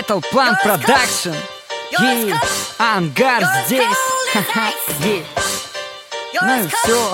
Metal Plant Production. Ангар здесь. Ну и все.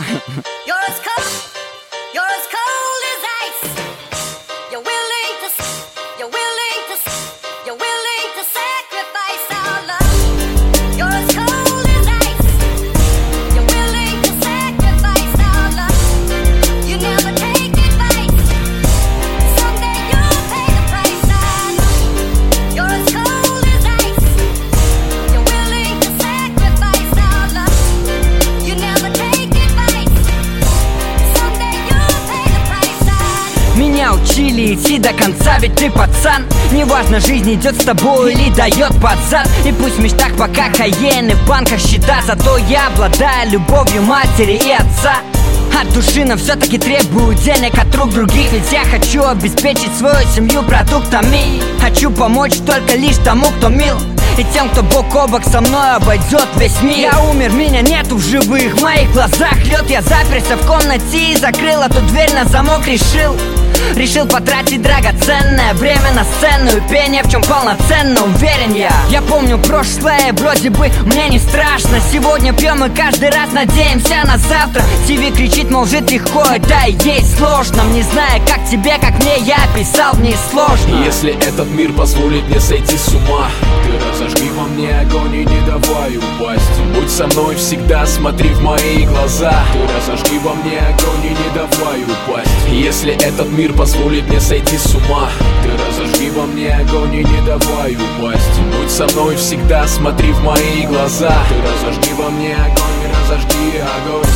Меня учили идти до конца, ведь ты пацан. Неважно, жизнь идет с тобой или дает под зад. И пусть в мечтах пока хаены, в банках счета, зато я обладаю любовью матери и отца. От души, но все-таки требую денег от рук других. Ведь я хочу обеспечить свою семью продуктами. Хочу помочь только лишь тому, кто мил, и тем, кто бок о бок со мной обойдет весь мир. Я умер, меня нету в живых, в моих глазах лед. Я заперся в комнате и закрыл эту дверь на замок. Решил потратить драгоценное время на сцену и пение, в чем полноценно уверен я. Я помню прошлое, вроде бы мне не страшно. Сегодня пьем и каждый раз надеемся на завтра. ТВ кричит, мол, жить легко, это и есть сложно. Не знаю, как тебе, как мне, я описал, мне сложно. Если этот мир позволит мне сойти с ума, ты разожги во мне огонь и не давай упасть. Будь со мной всегда, смотри в мои глаза. Ты разожги во мне огонь и не давай упасть. Если этот мир позволит мне сойти с ума, ты разожги во мне огонь и не давай упасть. Будь со мной всегда, смотри в мои глаза. Ты разожги во мне огонь и разожги огонь.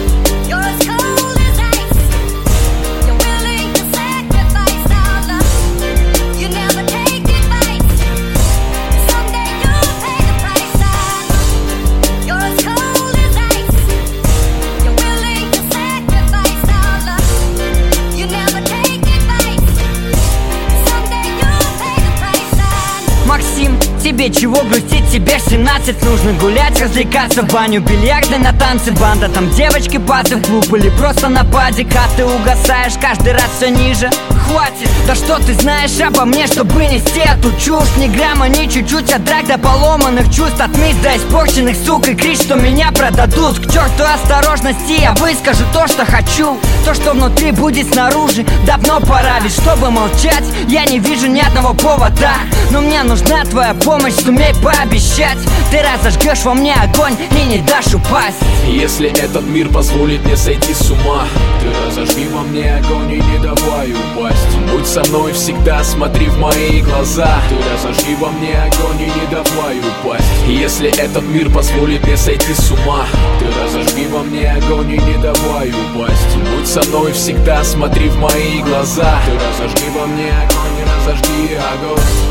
Максим, тебе чего грустить, тебе 17. Нужно гулять, развлекаться, в баню, бильярды, на танцы, банда. Там девочки, базы в клуб или просто на падик. А ты угасаешь каждый раз все ниже. Хватит, да что ты знаешь обо мне, чтобы нести эту чушь? Ни грамма, ни чуть-чуть, от драк до поломанных чувств, от мисс до испорченных сук и крик, что меня продадут. К черту осторожности, я выскажу то, что хочу. То, что внутри будет снаружи, давно пора. Ведь чтобы молчать, я не вижу ни одного повода. Но мне нужна твоя помощь, сумей пообещать. Ты разожгешь во мне огонь и не дашь упасть. Если этот мир позволит мне сойти с ума, ты разожги во мне огонь и не давай упасть. Будь со мной всегда, смотри в мои глаза. Ты разожги во мне огонь и не давай упасть. Если этот мир позволит мне сойти с ума, ты разожги во мне огонь и не давай упасть. Будь со мной всегда, смотри в мои глаза. Ты разожги во мне огонь и разожги огонь.